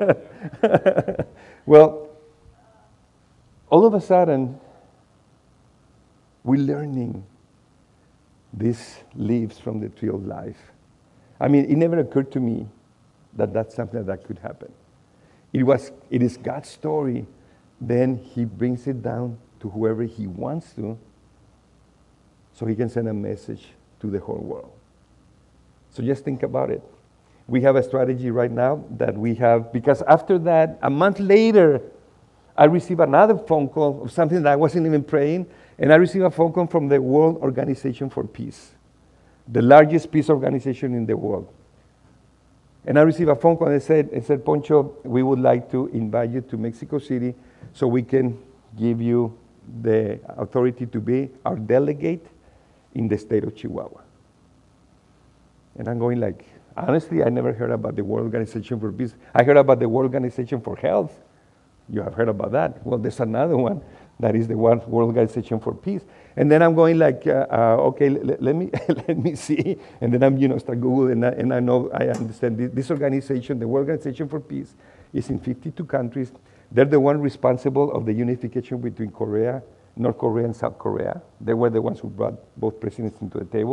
Well, all of a sudden, we're learning these leaves from the tree of life. I mean, it never occurred to me that that's something that could happen. It was, it is God's story. Then he brings it down to whoever he wants to, so he can send a message to the whole world. So just think about it. We have a strategy right now that we have, because after that, a month later, I received another phone call of something that I wasn't even praying, and I received a phone call from the World Organization for Peace, the largest peace organization in the world. And I received a phone call and said, it said, Poncho, we would like to invite you to Mexico City so we can give you the authority to be our delegate in the state of Chihuahua. And I'm going like, honestly, I never heard about the World Organization for Peace. I heard about the World Organization for Health. You have heard about that. Well, there's another one that is the World Organization for Peace. And then I'm going like, uh, uh, okay, let, let me let me see. And then I'm, you know, start Google, and I, and I know, I understand this, this organization, the World Organization for Peace, is in fifty-two countries. They're the one responsible of the unification between Korea, North Korea, and South Korea. They were the ones who brought both presidents into the table.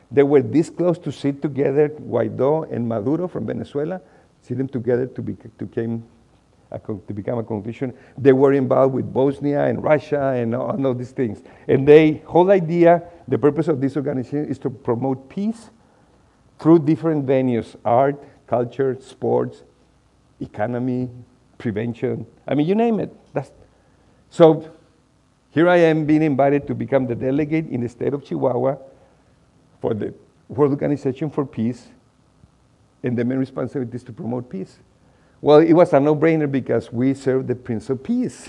They were this close to sit together, Guaido and Maduro from Venezuela, sit them together to, be, to, came, a, to become a conclusion. They were involved with Bosnia and Russia and all of these things. And the whole idea, the purpose of this organization is to promote peace through different venues, art, culture, sports, economy, prevention. I mean, you name it. That's, so here I am being invited to become the delegate in the state of Chihuahua for the World Organization for Peace, and the main responsibility is to promote peace. Well, it was a no-brainer because we serve the Prince of Peace.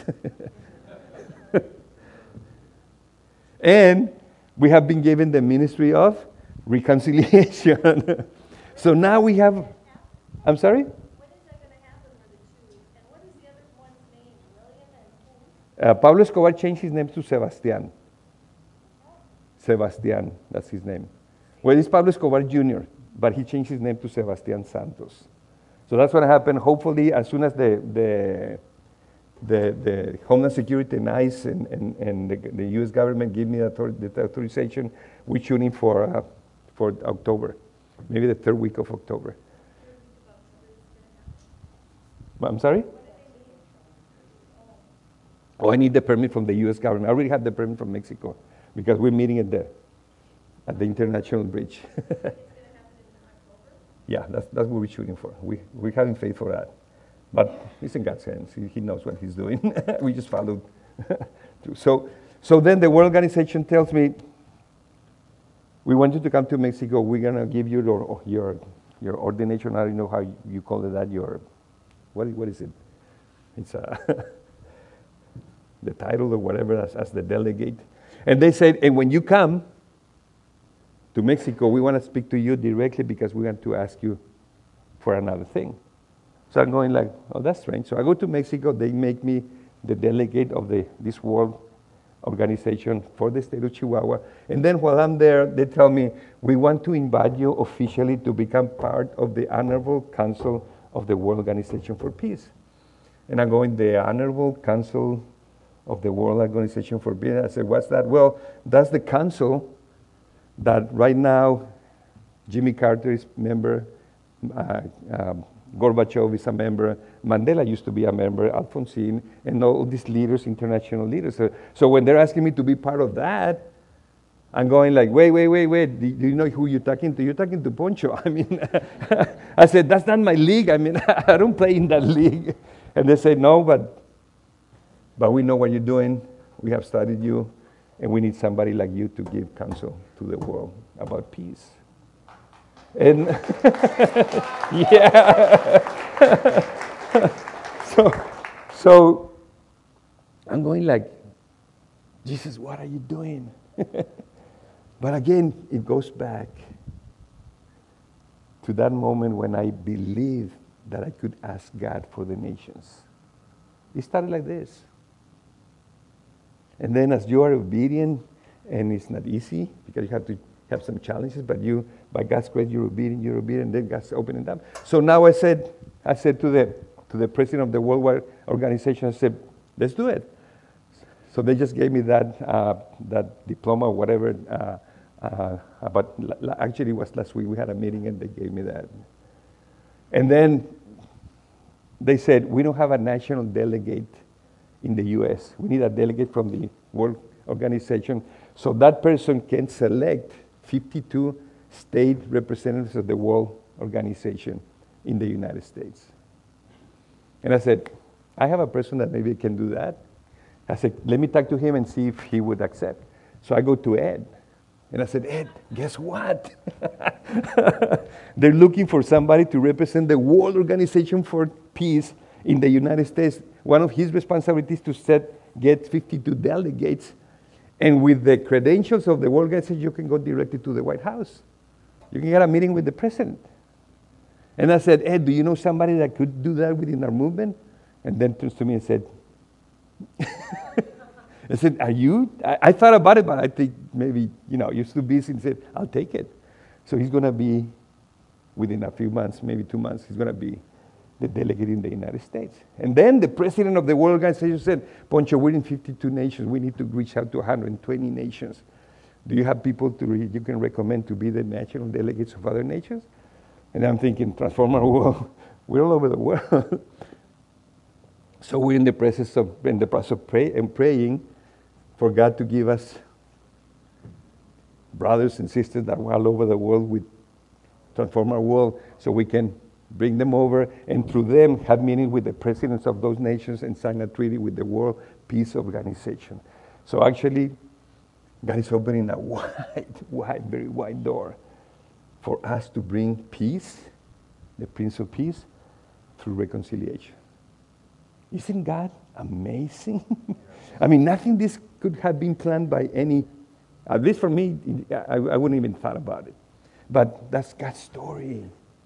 And we have been given the ministry of reconciliation. So now we have, I'm sorry? When is that going to happen for the two? And what is the other one's name? William and who? Uh, Pablo Escobar changed his name to Sebastián. Sebastián, that's his name. Well, it's Pablo Escobar Junior, but he changed his name to Sebastián Santos. So that's what happened. Hopefully, as soon as the the the, the Homeland Security and ICE and, and, and the, the U S government give me the, author- the authorization, we're shooting for uh, for October, maybe the third week of October. I'm sorry? Oh, I need the permit from the U S government. I already have the permit from Mexico because we're meeting at the at the international bridge. Yeah, that's that's what we're shooting for. We we're having faith for that, but it's in God's hands. He, he knows what He's doing. We just followed through. So so then the World Organization tells me, we want you to come to Mexico. We're gonna give you your your your ordination. I don't know how you call it that. Your what what is it? It's a the title or whatever as, as the delegate. And they said, and when you come to Mexico, we want to speak to you directly because we want to ask you for another thing. So I'm going like, oh, that's strange. So I go to Mexico. They make me the delegate of the this World Organization for the state of Chihuahua. And then while I'm there, they tell me, we want to invite you officially to become part of the Honorable Council of the World Organization for Peace. And I'm going, the Honorable Council of the World Organization for Peace. I said, what's that? Well, that's the council that right now Jimmy Carter is a member, uh, um, Gorbachev is a member, Mandela used to be a member, Alfonsine, and all these leaders, international leaders. So, so when they're asking me to be part of that, I'm going like, wait, wait, wait, wait, do, do you know who you're talking to? You're talking to Poncho. I mean, I said, that's not my league. I mean, I don't play in that league. And they said, no, but but we know what you're doing. We have studied you, and we need somebody like you to give counsel to the world about peace. And yeah. so, so I'm going like, Jesus, what are you doing? But again, it goes back to that moment when I believed that I could ask God for the nations. It started like this. And then as you are obedient, and it's not easy because you have to have some challenges, but you, by God's grace, you're obedient, you're obedient, then God's opening it up. So now I said, I said to the to the president of the World War Organization, I said, let's do it. So they just gave me that uh, that diploma or whatever. Uh, uh, but l- actually, it was last week. We had a meeting and they gave me that. And then they said, we don't have a national delegate in the U S. We need a delegate from the World Organization. So that person can select fifty-two state representatives of the World Organization in the United States. And I said, I have a person that maybe can do that. I said, let me talk to him and see if he would accept. So I go to Ed. And I said, Ed, guess what? They're looking for somebody to represent the World Organization for Peace in the United States. One of his responsibilities to set, get fifty-two delegates. And with the credentials of the World Organization, you can go directly to the White House. You can get a meeting with the president. And I said, Ed, do you know somebody that could do that within our movement? And then turns to me and said, I said, are you? I, I thought about it, but I think maybe, you know, you're too busy, and said, I'll take it. So he's going to be, within a few months, maybe two months, he's going to be the delegate in the United States. And then the president of the World Organization said, Poncho, we're in fifty-two nations. We need to reach out to one hundred twenty nations. Do you have people to re- you can recommend to be the national delegates of other nations? And I'm thinking, transform our world. We're all over the world. So we're in the process of in the process of pray, and praying for God to give us brothers and sisters that are all over the world with transform our world, so we can bring them over and through them have meetings with the presidents of those nations and sign a treaty with the World Peace Organization. So actually, God is opening a wide, wide, very wide door for us to bring peace, the Prince of Peace, through reconciliation. Isn't God amazing? I mean, nothing this could have been planned by any, at least for me, I, I wouldn't even thought about it. But that's God's story.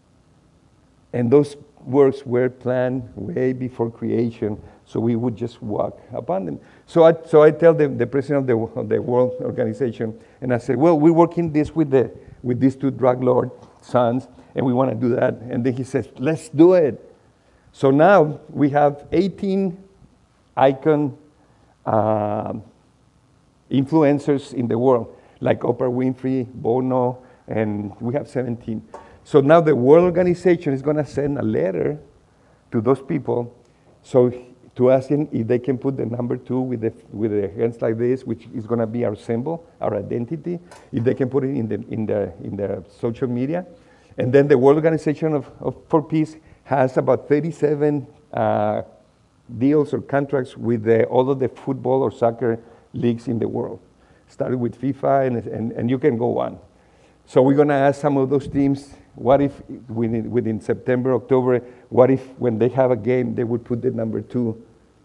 And those works were planned way before creation, so we would just walk upon them. So I, so I tell the, the president of the, of the World Organization, and I said, well, we're working this with the with these two drug lord sons, and we want to do that. And then he says, let's do it. So now we have eighteen icon uh, influencers in the world, like Oprah Winfrey, Bono, and we have seventeen. So now the World Organization is going to send a letter to those people, so to ask them if they can put the number two with the with the hands like this, which is going to be our symbol, our identity. If they can put it in the in the in the social media, and then the World Organization of, of for Peace has about thirty-seven uh, deals or contracts with the, all of the football or soccer leagues in the world. Started with FIFA, and and, and you can go on. So we're going to ask some of those teams, what if within, within September, October, what if when they have a game, they would put the number two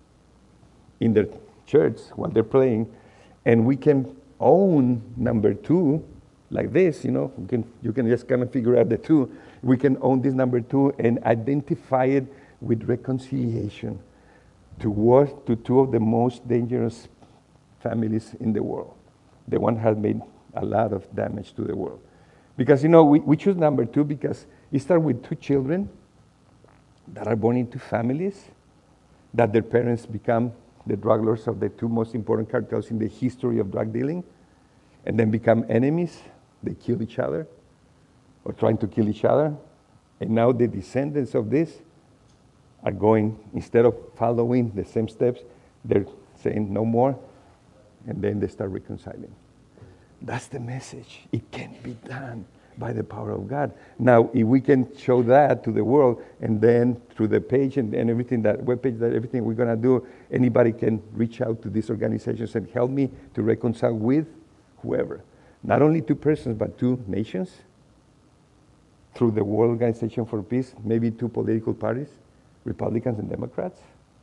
in their church while they're playing, and we can own number two like this, you know, you can, you can just kind of figure out the two. We can own this number two and identify it with reconciliation towards to two of the most dangerous families in the world. The one has made a lot of damage to the world. Because, you know, we, we choose number two because it starts with two children that are born into families that their parents become the drug lords of the two most important cartels in the history of drug dealing, and then become enemies. They kill each other or trying to kill each other. And now the descendants of this are going, instead of following the same steps, they're saying no more, and then they start reconciling. That's the message. It can be done by the power of God. Now, if we can show that to the world, and then through the page and, and everything, that webpage, that everything we're going to do, anybody can reach out to these organizations and help me to reconcile with whoever. Not only two persons, but two nations. Through the World Organization for Peace, maybe two political parties, Republicans and Democrats.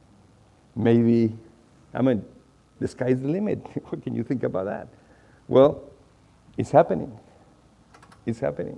Maybe, I mean, the sky's the limit. What can you think about that? Well, it's happening. It's happening.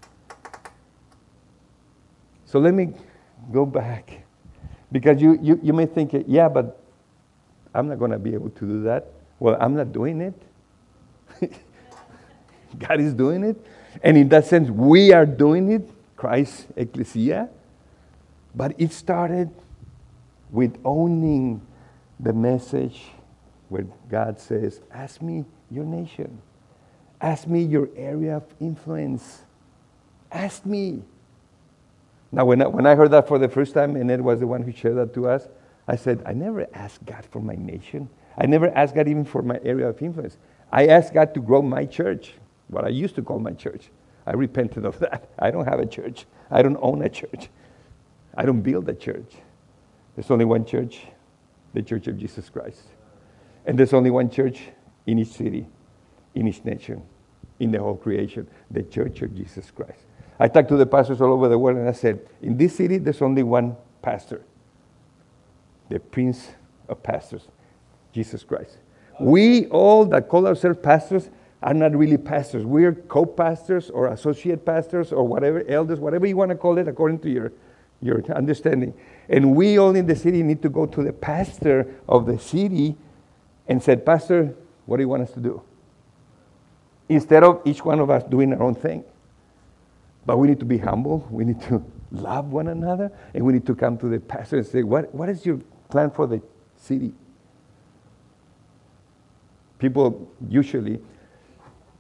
So let me go back. Because you, you, you may think, yeah, but I'm not going to be able to do that. Well, I'm not doing it. God is doing it. And in that sense, we are doing it, Christ's Ecclesia. But it started with owning the message where God says, ask me your nation. Ask me your area of influence. Ask me. Now, when I, when I heard that for the first time, and Ed was the one who shared that to us, I said, I never asked God for my nation. I never asked God even for my area of influence. I asked God to grow my church, what I used to call my church. I repented of that. I don't have a church. I don't own a church. I don't build a church. There's only one church, the Church of Jesus Christ. And there's only one church in each city, in each nation, in the whole creation, the Church of Jesus Christ. I talked to the pastors all over the world, and I said, in this city, there's only one pastor, the Prince of Pastors, Jesus Christ. We all that call ourselves pastors are not really pastors. We're co-pastors or associate pastors or whatever, elders, whatever you want to call it, according to your, your understanding. And we all in the city need to go to the pastor of the city and said, Pastor, what do you want us to do? Instead of each one of us doing our own thing. But we need to be humble. We need to love one another. And we need to come to the pastor and say, what, what is your plan for the city? People usually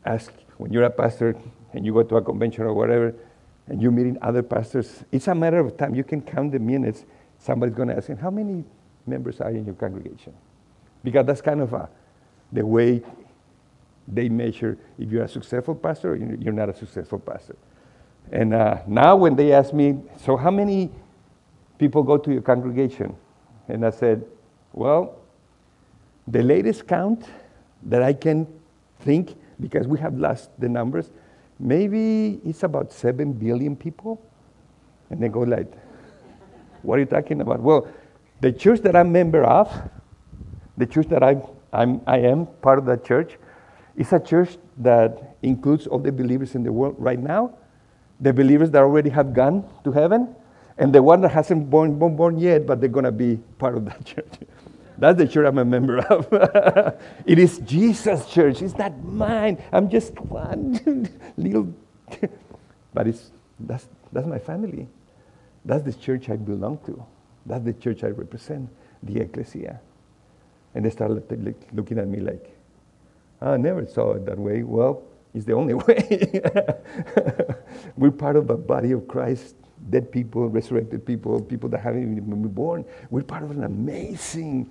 ask, when you're a pastor and you go to a convention or whatever, and you're meeting other pastors, it's a matter of time. You can count the minutes. Somebody's going to ask you, how many members are in your congregation? Because that's kind of a, the way they measure if you're a successful pastor or you're not a successful pastor. And uh, now when they ask me, so how many people go to your congregation? And I said, well, the latest count that I can think, because we have lost the numbers, maybe it's about seven billion people. And they go like, what are you talking about? Well, the church that I'm a member of, the church that I, I'm, I am part of that church, is a church that includes all the believers in the world right now, the believers that already have gone to heaven, and the one that hasn't born, born, born yet, but they're going to be part of that church. That's the church I'm a member of. It is Jesus' church. It's not mine. I'm just one little... But it's that's that's my family. That's the church I belong to. That's the church I represent, the ecclesia. And they started looking at me like, I never saw it that way. Well, it's the only way. We're part of the body of Christ. Dead people, resurrected people, people that haven't even been born. We're part of an amazing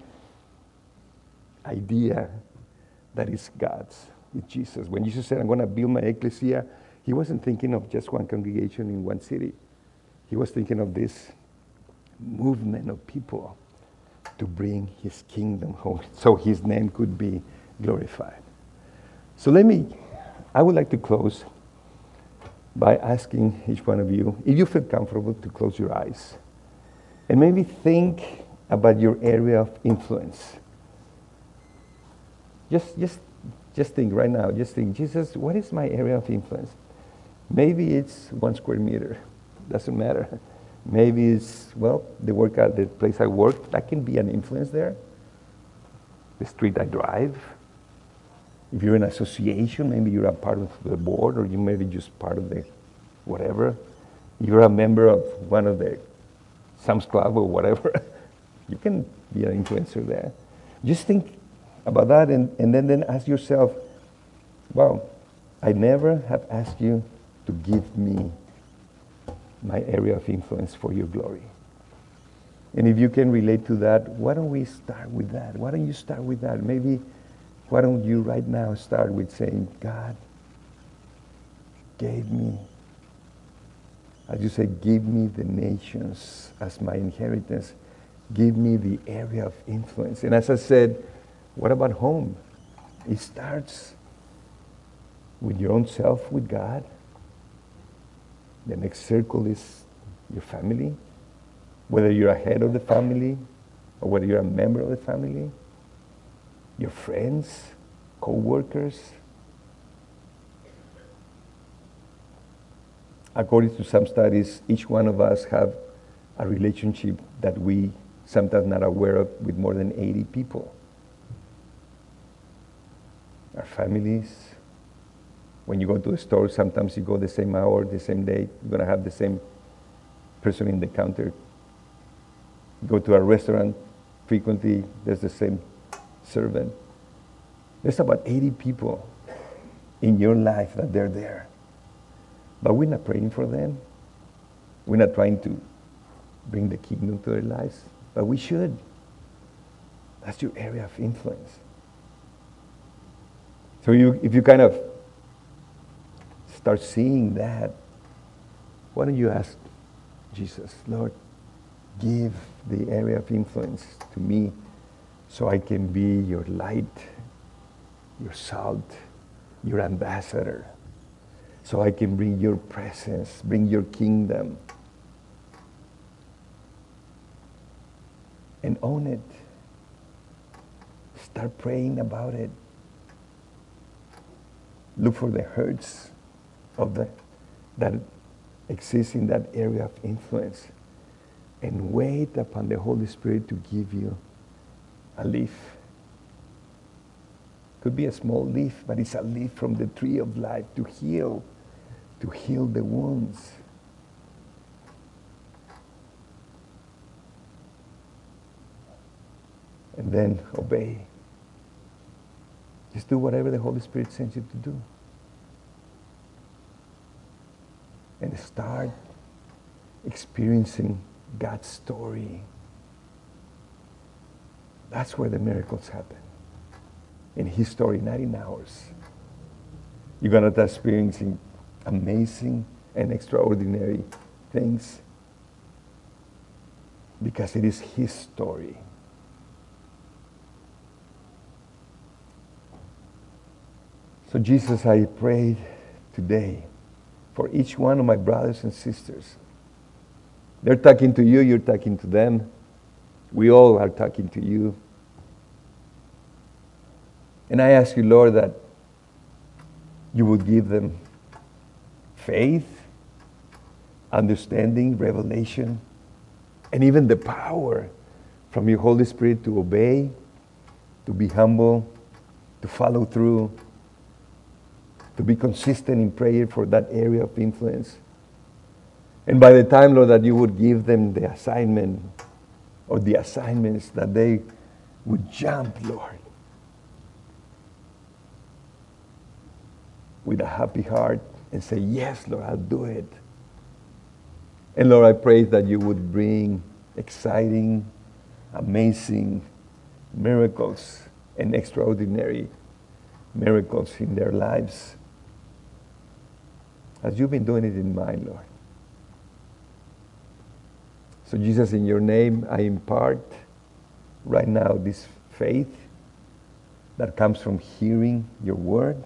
idea that is God's, with Jesus. When Jesus said, I'm going to build my ecclesia, he wasn't thinking of just one congregation in one city. He was thinking of this movement of people to bring his kingdom home so his name could be glorified. So let me, I would like to close by asking each one of you, if you feel comfortable, to close your eyes and maybe think about your area of influence. Just, just, just think right now, just think, Jesus, what is my area of influence? Maybe it's one square meter, doesn't matter. Maybe it's, well, the workout, the place I work, that can be an influence there. The street I drive. If you're in an association, maybe you're a part of the board, or you may be just part of the whatever. You're a member of one of the Sam's Club or whatever. You can be an influencer there. Just think about that, and, and then, then ask yourself, wow, I never have asked you to give me my area of influence for your glory. And if you can relate to that, why don't we start with that? Why don't you start with that? Maybe, why don't you right now start with saying, God gave me, as you say, give me the nations as my inheritance. Give me the area of influence. And as I said, what about home? It starts with your own self, with God. The next circle is your family. Whether you're a head of the family or whether you're a member of the family. Your friends, co-workers. According to some studies, each one of us have a relationship that we sometimes not aware of with more than eighty people. Our families. When you go to a store, sometimes you go the same hour, the same day. You're going to have the same person in the counter. You go to a restaurant, frequently there's the same servant. There's about eighty people in your life that they're there. But we're not praying for them. We're not trying to bring the kingdom to their lives. But we should. That's your area of influence. So you, if you kind of start seeing that, why don't you ask Jesus, Lord, give the area of influence to me so I can be your light, your salt, your ambassador, so I can bring your presence, bring your kingdom, and own it. Start praying about it. Look for the hurts of the that exists in that area of influence, and wait upon the Holy Spirit to give you a leaf. Could be a small leaf, but it's a leaf from the tree of life to heal, to heal the wounds. And then obey. Just do whatever the Holy Spirit sends you to do. and start experiencing God's story. That's where the miracles happen. In His story, not in ours. You're going to start experiencing amazing and extraordinary things because it is His story. So Jesus, I prayed today for each one of my brothers and sisters. They're talking to you, you're talking to them. We all are talking to you. And I ask you, Lord, that you would give them faith, understanding, revelation, and even the power from your Holy Spirit to obey, to be humble, to follow through, to be consistent in prayer for that area of influence. And by the time, Lord, that you would give them the assignment or the assignments, that they would jump, Lord, with a happy heart and say, yes, Lord, I'll do it. And Lord, I pray that you would bring exciting, amazing miracles and extraordinary miracles in their lives, as you've been doing it in mine, Lord. So Jesus, in your name, I impart right now this faith that comes from hearing your word.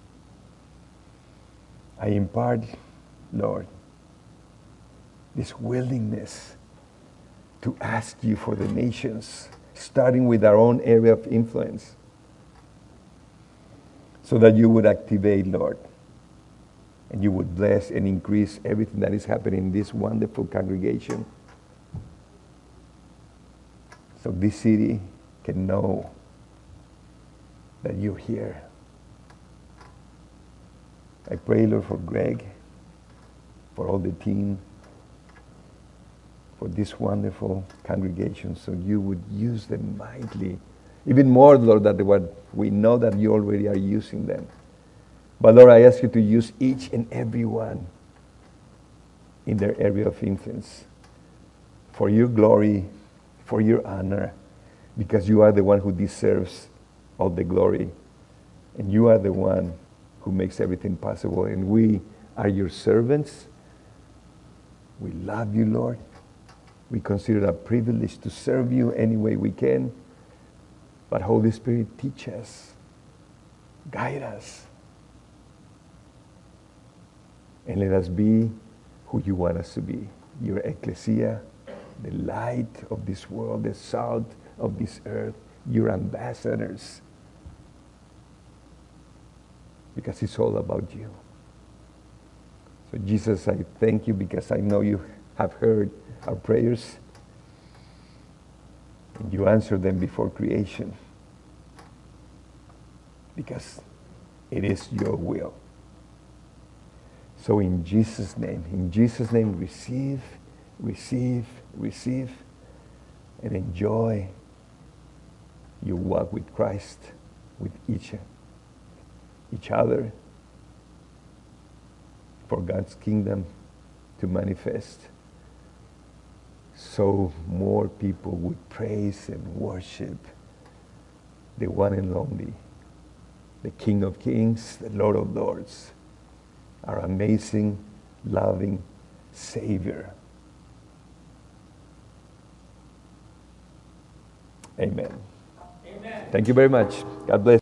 I impart, Lord, this willingness to ask you for the nations, starting with our own area of influence, so that you would activate, Lord, and you would bless and increase everything that is happening in this wonderful congregation, so this city can know that you're here. I pray, Lord, for Greg, for all the team, for this wonderful congregation, so you would use them mightily. Even more, Lord, than what we know that you already are using them. But Lord, I ask you to use each and every one in their area of influence for your glory, for your honor, because you are the one who deserves all the glory. And you are the one who makes everything possible. And we are your servants. We love you, Lord. We consider it a privilege to serve you any way we can. But Holy Spirit, teach us, guide us, and let us be who you want us to be. Your ecclesia, the light of this world, the salt of this earth, your ambassadors. Because it's all about you. So Jesus, I thank you because I know you have heard our prayers. And you answered them before creation. Because it is your will. So in Jesus' name, in Jesus' name, receive, receive, receive, and enjoy your walk with Christ, with each, each other, for God's kingdom to manifest. So more people would praise and worship the one and only, the King of Kings, the Lord of Lords, our amazing, loving Savior. Amen. Amen. Thank you very much. God bless.